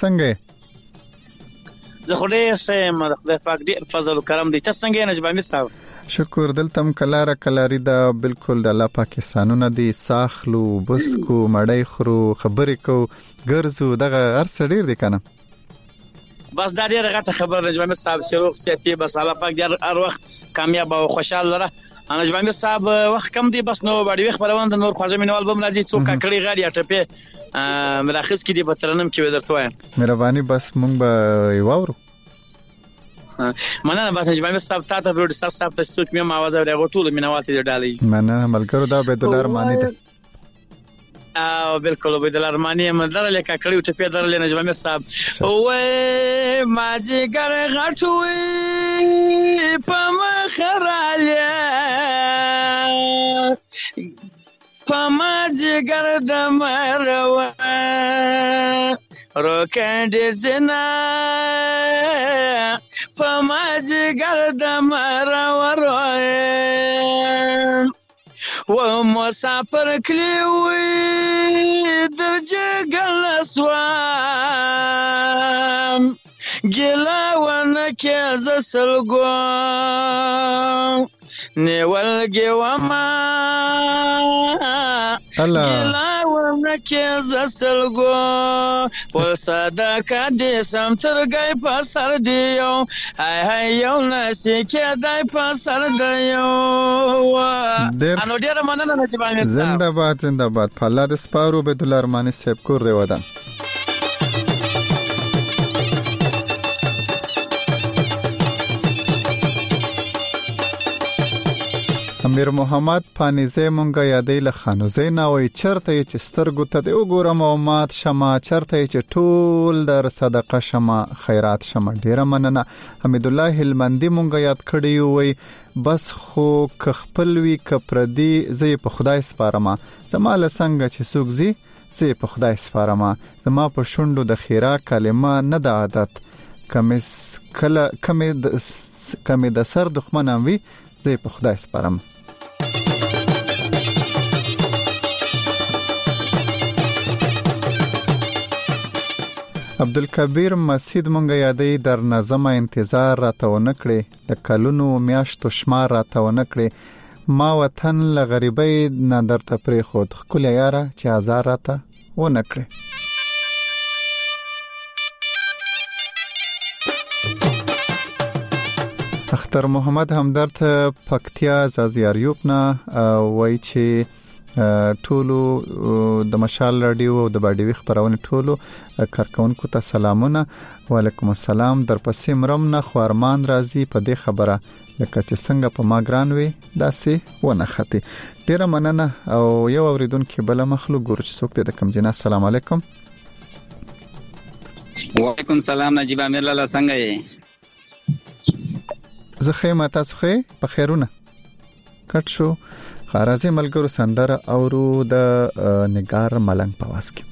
Speaker 1: څنګه
Speaker 15: زه خو دې سم خدای پاک دې فضل او کرم دې ته څنګه نجم امیر صاحب
Speaker 1: شکر دلتم کلاره کلاری دا بالکل د الله پاکستانونه دي ساخلو بسکو مړی خرو خبرې کو ګرځو دغه هر څه ډیر دي کنه
Speaker 15: بس دا ډیره غټه خبره نجم امیر صاحب شروع سیتی بس الله پاک دې هر وخت کامیاب او خوشاله لره نجم امیر صاحب وخت کم دی بس نو باندې خبرونه د نور خواجه مینوال بم راځي څوک کړي غاړي اټپه مراخص کې دی په ترنم کې ودرته وایم
Speaker 1: مهرباني بس مونږ به یوورو
Speaker 15: مننه بس نجم امیر صاحب تاسو ورو سر صاحب ته څوک مې आवाज اوري غوټول مینوال ته ډالې
Speaker 1: مننه ملګرو دا به دلار مانی ده
Speaker 15: او بالکل به دلار مانی مدار لیکه کړي ټپه درل نجم امیر صاحب وې ما جګر غټوي په مخراله په ما جګر د مروا روکندې زنا په ما جګر د مروا و مسافر کلیوی در جگل اسوام ګیلا ونه کې ز سلګو نیولګي وما ګیلا ونه کې ز سلګو ول صدقه دې سم ترګي په سر دیو هاي هاي یو نسی کې دای په سر دیو انو ډیر مننه چې باندې
Speaker 1: زنده باد زنده باد فالله د سپارو به دلار مانی سیب کور دی ودان امیر محمد پانیزه مونږه یادې له خانوزې نه وای چرته چې سترګو ته د وګورم او مات شمه چرته چې ټول در صدقه شمه خیرات شمه ډیره مننه حمید الله هلمندي مونږه یاد کړی وای بس خو ک خپل وی ک پردي زې په خدای سپارما زما له څنګه چې سوق زی زې په خدای سپارما زما په شونډو د خیره کلمه نه د عادت کمس کله کمه د کمه د سر دښمنان وی زې په خدای سپارم عبدالکبیر مسجد مونږه یادې در نظم انتظار راته ونکړي د کلونو میاشتو شمار راته ونکړي ما وطن ل غریبۍ نه درته پرې خود خپل یاره چې آزار راته ونکړي اختر محمد همدرد پکتیا زازیاریوب نه وای چې ټولو د مشال رادیو او د باډي خبرونه ټولو کارکونکو ته سلامونه وعلیکم السلام در پسې مرم نه خوارمان راضي په دې خبره لکه چې څنګه په ما ګران وي داسې ونه ختی ډیره مننه او یو اوریدونکو بل مخلوق ګورچ څوک د کم جنا السلام علیکم
Speaker 16: وعلیکم السلام نجیب امیر لاله څنګه یې
Speaker 1: زه خیمه تاسو خې په خیرونه کټ شو خارازي ملګرو سندره اورو د نگار ملنګ پواس کې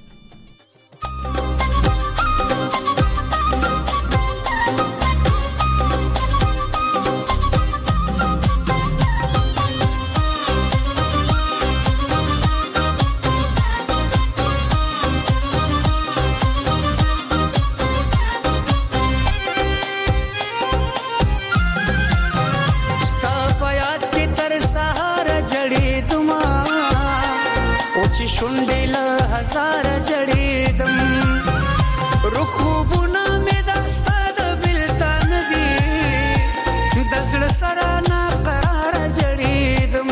Speaker 17: شونډې له هزار جړېدم رخوبونه مې د ستاد بلتان دي د زړه سره ناقرار جړېدم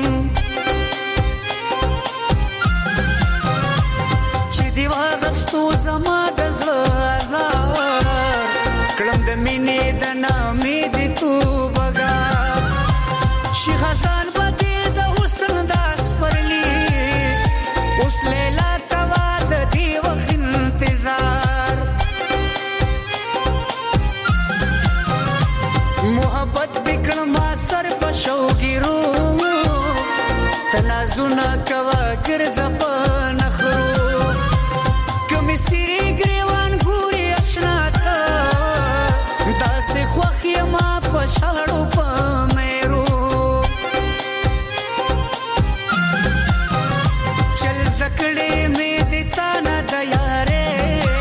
Speaker 17: چې دی واغستو زما د زړه ازار کړم د مینې د نامې د تو بګا شي حسن پدې د حسن داس پرلی اوس لیلا توا د دی وخت انتظار محبت بکړ ما صرف شوګیرو تنازونه کوا ګرځ په نخرو کمی سری ګریوان ګوري آشنا تا داسې خوخي ما په شاړو په مېرو کړې مې د تانا د یارې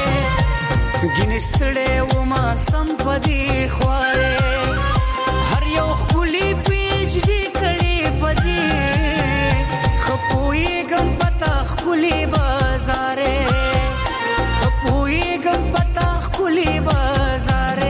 Speaker 17: ګینستړې و ما سم پدې خواره هر یو خولي پیج دې کړې پدې خپوي ګم پتا خولي بازارې خپوي ګم پتا خولي بازارې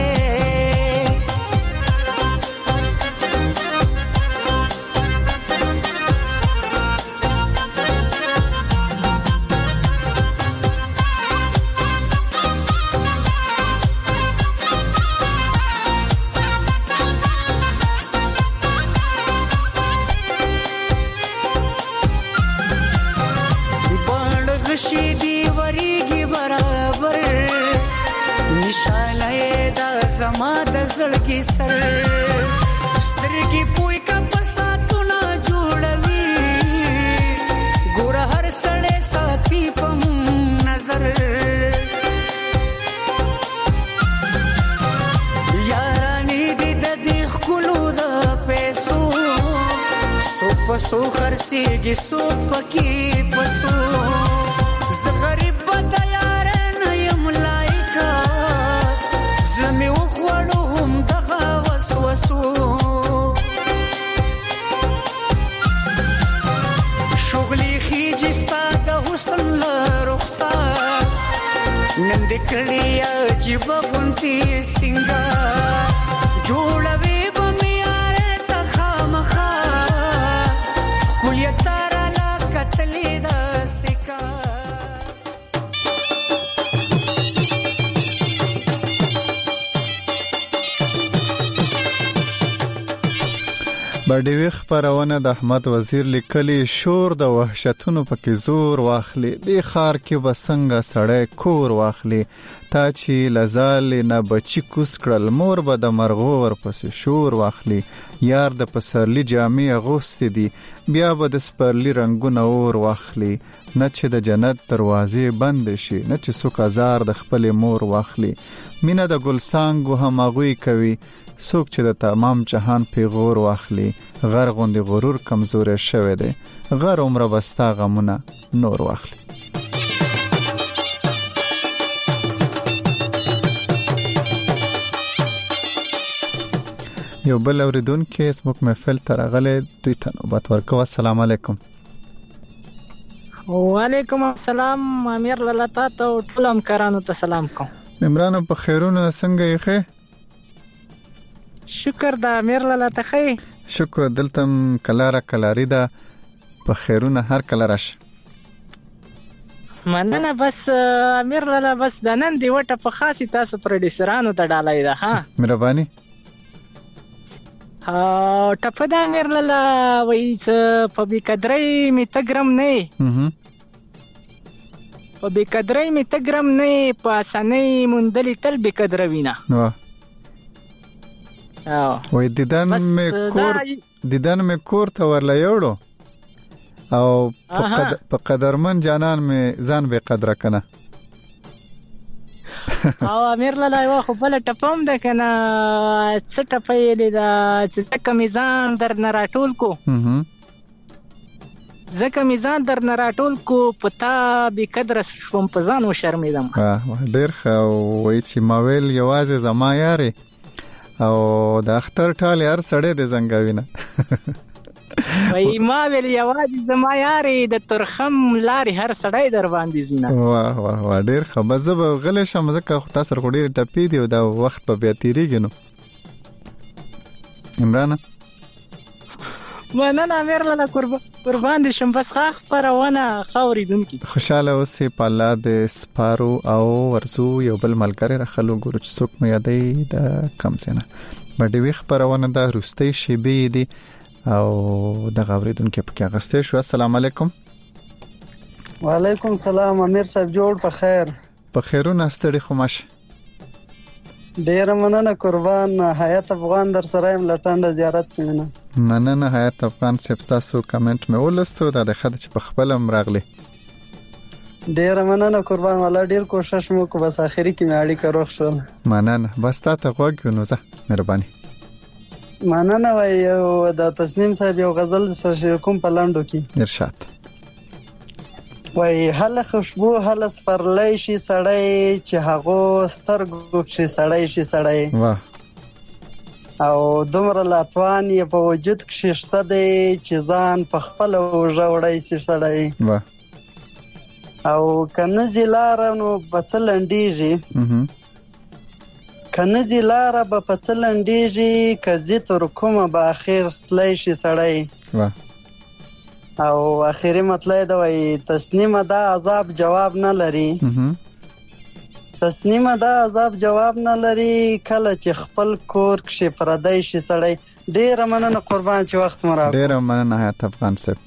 Speaker 17: زما د زړګي سر سترګي پوي کا پساتونه جوړوي ګور هر سړې ساتي پم نظر یارانی دې د دې خلو د پیسو سو پسو خرسيږي سو پکې پسو ز غریب د یار نه یم لایکا ز کړي عجیب غونتی سنگار جوړوي بمیاره ته خامخا کلیه تارا لا کتلی دا سکا
Speaker 1: بډیوي خبرونه د احمد وزیر لیکلي شور د وحشتونو پکې زور واخلي د خار کې وسنګ سړی کور واخلي تا چې لزال نه بچی کوس کړل مور به د مرغو ورپسې شور واخلي یار د پسرلی جامې اغوستې دي بیا به د سپرلی رنگونه اور واخلي نه چې د جنت دروازې بند شي نه چې څوک ازار د خپل مور واخلي مینه د ګلسانګو هماغوی کوي څوک چې د تمام جهان پیغور واخلي غر غوندي غرور کمزور شوی دی غر عمر بستا غمونه نور واخلي یو بل اوریدونکو اسمک محفل ترغله دوی ته نوبت ورکو. السلام علیکم.
Speaker 18: وعلیکم السلام. امیر لالتا ته ټول همکارانو ته سلام کوم.
Speaker 1: عمران په خیرونه څنګه یې ښه؟
Speaker 18: شکر د امیر لالتا ښه.
Speaker 1: شکر دلتم کلاره کلاری دا په خیرونه هر کله راشه.
Speaker 18: مننه. بس امیر لالا بس د نن دی وټه په خاصی تاسو پروډوسرانو ته ډالای ده. ها
Speaker 1: مهرباني.
Speaker 18: ها ټپ دا امیر لالا وایي چې په بی قدرۍ می تګرم نه په بی قدرۍ می تګرم نه په اسانۍ مندلې تل بی قدر وینا.
Speaker 1: واه وای دیدن می کور دیدن می کور ته ورلا یوړو او په قدرمن جانان می ځان به قدر کنه.
Speaker 18: او امیر لالا یو خو بل ټپم ده کنه څه ټپې دي دا چې ځکه میزان در نه راټول کو ځکه میزان در نه راټول کو پتا به قدر شوم په ځان و شرمېدم.
Speaker 1: واه ډېر ښه. وای چې ماویل یوازې زما یاري او د اختر ټال یار سړی د زنګاوینه
Speaker 18: وای ما ویل یوازې زما یاري د ترخم لاري هر سړی در باندې زینه.
Speaker 1: واه واه واه ډېر ښه. به زه به غلی شم ځکه خو تاسو سره ډېرې ټپې دي او دا وخت به بیا تېرېږي. نو عمرانه
Speaker 18: مننه امیر لالا قربان دي شم. بس ښه خپرونه ښه اورېدونکي
Speaker 1: خوشحاله اوسې په الله د سپارو او ورزو یو بل ملګری راخلو ګورو چې څوک مې یادوي د کم څه نه بډیوي خپرونه د وروستۍ شیبې دي او دغه اورېدونکي پکې اغستې شو. السلام علیکم.
Speaker 19: وعلیکم السلام. امیر صاحب جوړ په خیر؟
Speaker 1: په خیرونه ستړي خو ماشه.
Speaker 19: ډیر مننه قربان. حیات افغان در سره يم لټانډه زیارت سینه.
Speaker 1: مننه حیات افغان صاحب تاسو کمنټ مې ولستو دا د خد چې په خپلم راغلي.
Speaker 19: ډیر مننه قربان. ولا ډیر کوشش مو کو بس اخري کې مې اړیکه روغ شول.
Speaker 1: مننه. بس تاسو غوږ نو زه مهرباني.
Speaker 19: مننه. وای د تسنیم صاحب یو غزل سره شریکوم په لاندو کې.
Speaker 1: ارشاد.
Speaker 19: وای هله خوشبو هله سپرلی شي سړی چې هغه سترګو کې سړی شي سړی.
Speaker 1: واه.
Speaker 19: او دومره لاتوان یې په وجود کې شته دی چې ځان په خپل وژه وړی شي سړی.
Speaker 1: واه.
Speaker 19: او کنه زلاره نو په څلندېږي کنه زلاره به په څلندېږي کزي تر کومه به اخر تلای شي سړی.
Speaker 1: واه.
Speaker 19: او اخیری مطلب دا وای تسنیمه دا عذاب جواب نه لري. تسنیمه دا عذاب جواب نه لري کله چې خپل کور کې پردای شي سړی. ډیر مننه قربان چې وخت مو راکړ.
Speaker 1: ډیر مننه حیات افغان صاحب.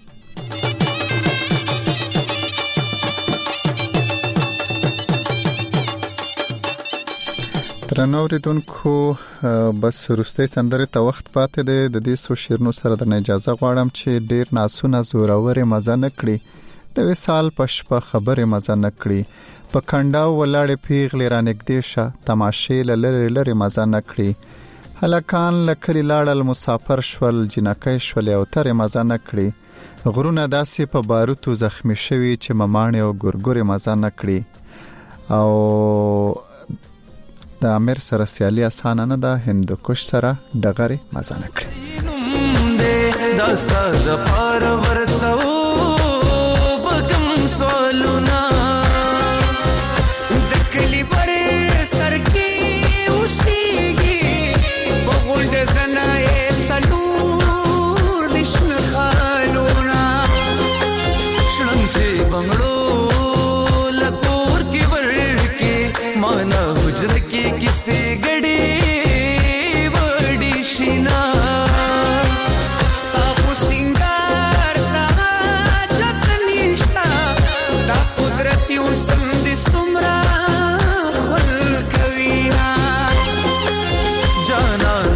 Speaker 1: ترنوریدونکو بس وروستۍ سندره ته وخت پاتې دی. د دې سو شیرنو سره د اجازه غواړم چې ډیر ناسونه زورورې مزه نه کړي د وصال پښپا خبره مزه نه کړي په کنډاو ولاړې پیغلې را نږدې شه تماشې لری لری مزه نه کړي هلکان لکلی لاړل مسافر شول جنکې شول او تر مزه نه کړي غرونه داسې په باروتو زخمی شوي چې ممانه او ګورګورې مزه نه کړي او د امیر سره سیالي اسانه نه ده هندوکش سره ډغره مزه نه کړي
Speaker 20: داستا د پار ورتو بکم سوالونا دکلی بڑے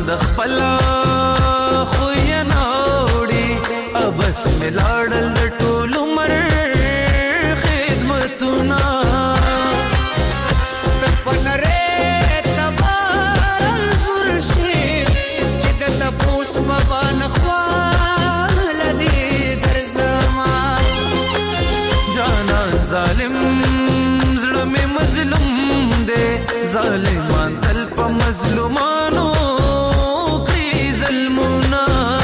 Speaker 20: د خپل خو یا نوړي ابس ملاړل د ټول عمر خدمتونه
Speaker 17: پنره تبار زور شي چې د تپوس مبان خوال دې درځما
Speaker 20: جانا ظالم زړه مې مظلوم دې ظالمان تل په مظلومانو کې ظلمونه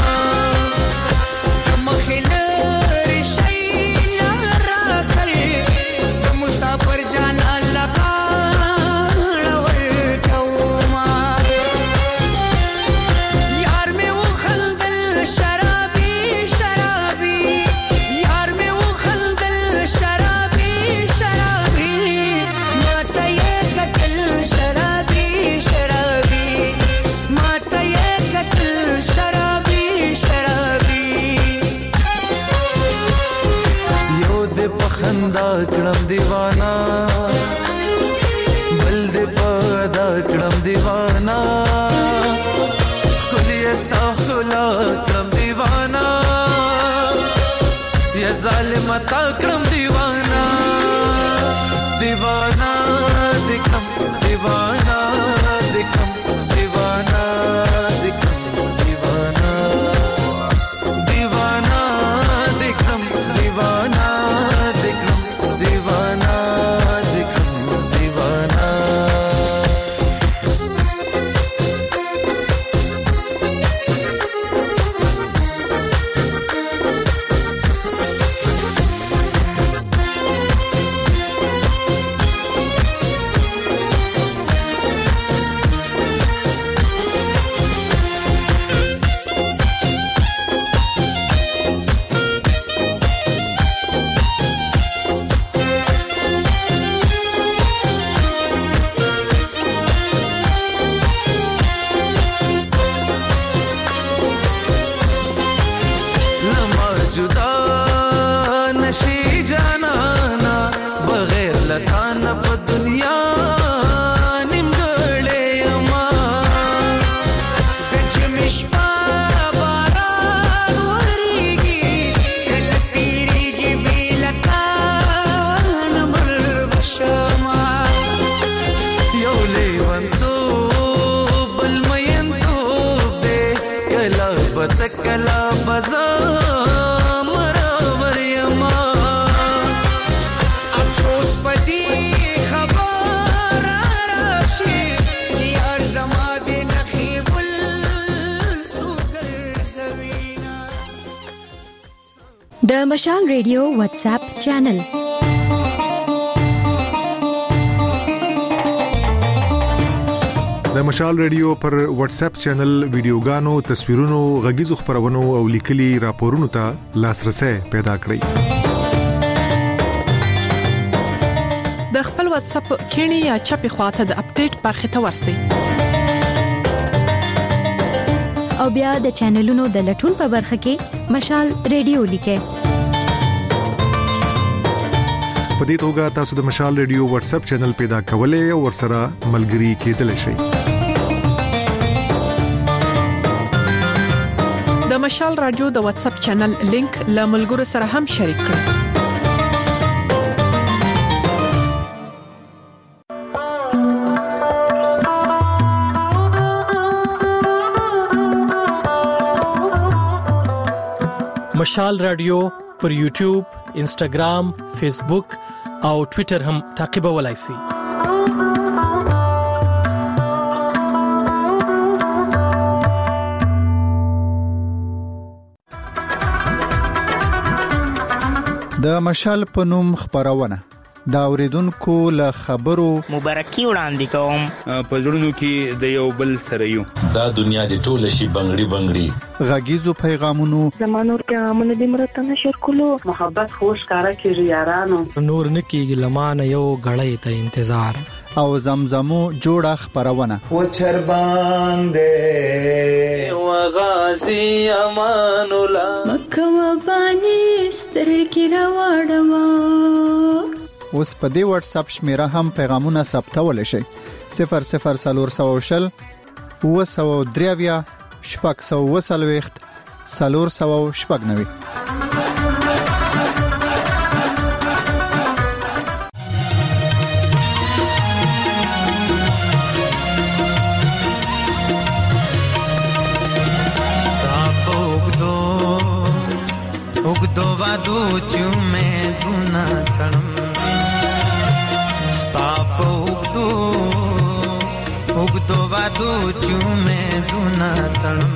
Speaker 17: مخلر شي راکړي سمسافر جان الله
Speaker 20: دا کړم دیوانا بل دې پدا کړم دیوانا کلی استغفلا کړم دیوانا یا ظالم تا کړم دیوانا دیوانا دکم دیوانا دکم دیوانا دکم دیوانا دیوانا دکم دیوانا دیवाना दिखम दीवाना
Speaker 21: د مشال ریډیو واتس اپ چینل
Speaker 22: د مشال ریډیو پر واتس اپ چینل ویډیوګانو تصویرونو غږیزو خبرونو او لیکلي راپورونو ته لاسرسي پیدا
Speaker 23: کړئ د خپل واتس اپ کینی یا چپی خواته د اپډیټ برخه ته ورسئ
Speaker 21: او بیا د چینلونو د لټون په برخه کې مشال ریډیو لیکئ
Speaker 22: په دې توګه تاسو د مشال ریډیو واتس اپ چینل پیدا کولای او ورسره ملګري کېدلی شئ
Speaker 23: د مشال رادیو د واتس اپ چینل لینک له ملګرو سره هم شریک کړئ
Speaker 24: مشال رادیو پر یوټیوب، انسټاګرام، فیسبوک او ټوئیټر هم تعقیبولای شئ.
Speaker 1: د مشال پنوم خبرونه دا اوریدونکو له خبرو
Speaker 25: مبارکي وړاندې کوم
Speaker 2: په ژوندونو کې د یو بل سره یو
Speaker 26: دا دنیا د ټوله شي بنگړي بنگړي
Speaker 1: غږیزو پیغامونو
Speaker 27: زمانور کې امن دې مرته نشر کولو محبت خوش کارا کې یارانو
Speaker 24: نور نکیږي لمانه یو غړې ته انتظار
Speaker 1: او زمزمو جوړه خبرونه
Speaker 6: و چر باندې و غازی امان الله
Speaker 28: مکه و بانی سترګې راوړم.
Speaker 1: اوس په دې واتس اپ شمیره هم پیغامونه ثبتول شي صفر صفر صفر صفر و سو دریویا شپږ سو وسلويخت سلور سو شپږ نوي.
Speaker 3: उगदो चुमे दुना तणम स्ताप उगदो उगदो वादो चुमे दुना तणम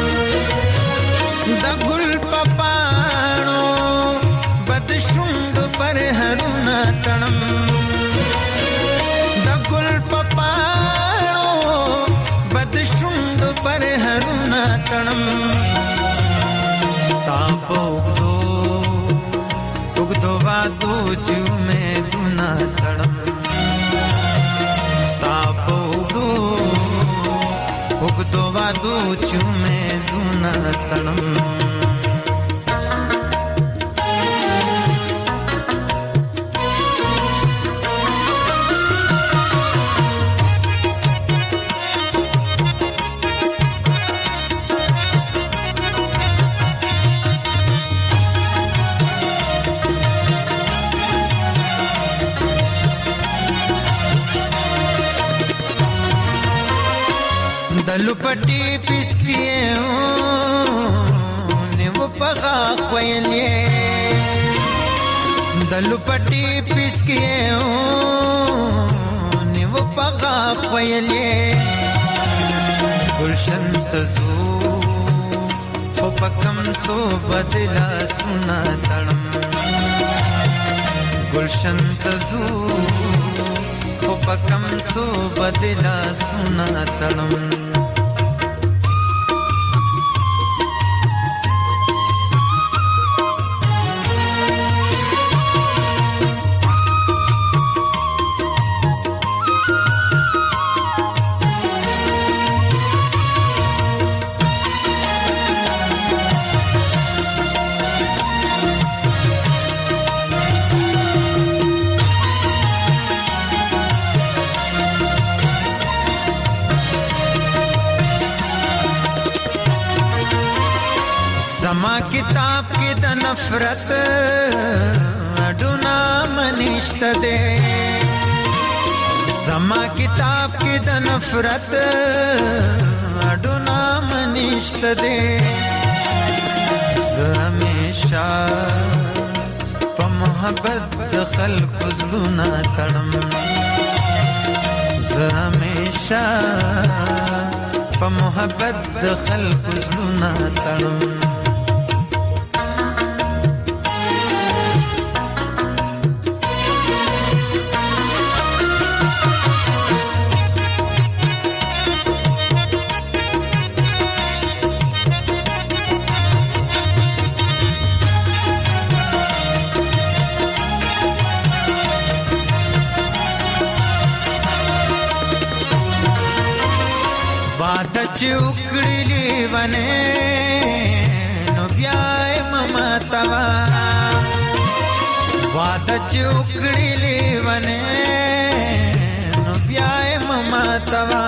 Speaker 3: दगुल पपाणो बदशुंग पर हरुना तणम दगुल पपाणो बदशुंग पर हरुना तणम स्ताप उगदो उगदो वादो चुमे दुना तणम स्ताप उगदो उगदो वादो चुमे दुना तणम. दलुपट्टी पिसकिए ने वो पगा ख्वैले दलुपट्टी पिसकिए ने वो पगा ख्वैले गुलशन तजू खो पकम सो बदला सुना तणम गुलशन तजू खो पकम सो बदला सुना तणम. समा किताब की द नफरत अडुना मनिश्त दे समा किताब की द नफरत अडुना मनिश्त दे हमेशा प मोहब्बत खल्क जुना तणम हमेशा प मोहब्बत खल्क जुना तणम. उकड़ली वने नो ब्याय ममतवा वाद उकड़ली वने नो ब्याय ममतवा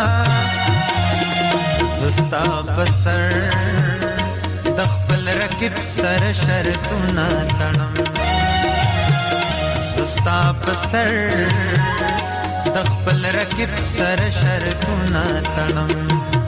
Speaker 3: सुस्ता बसर दखपल रकिब सर शरतुना तणम सुस्ता बसर दखपल रकिब सर शरतुना तणम.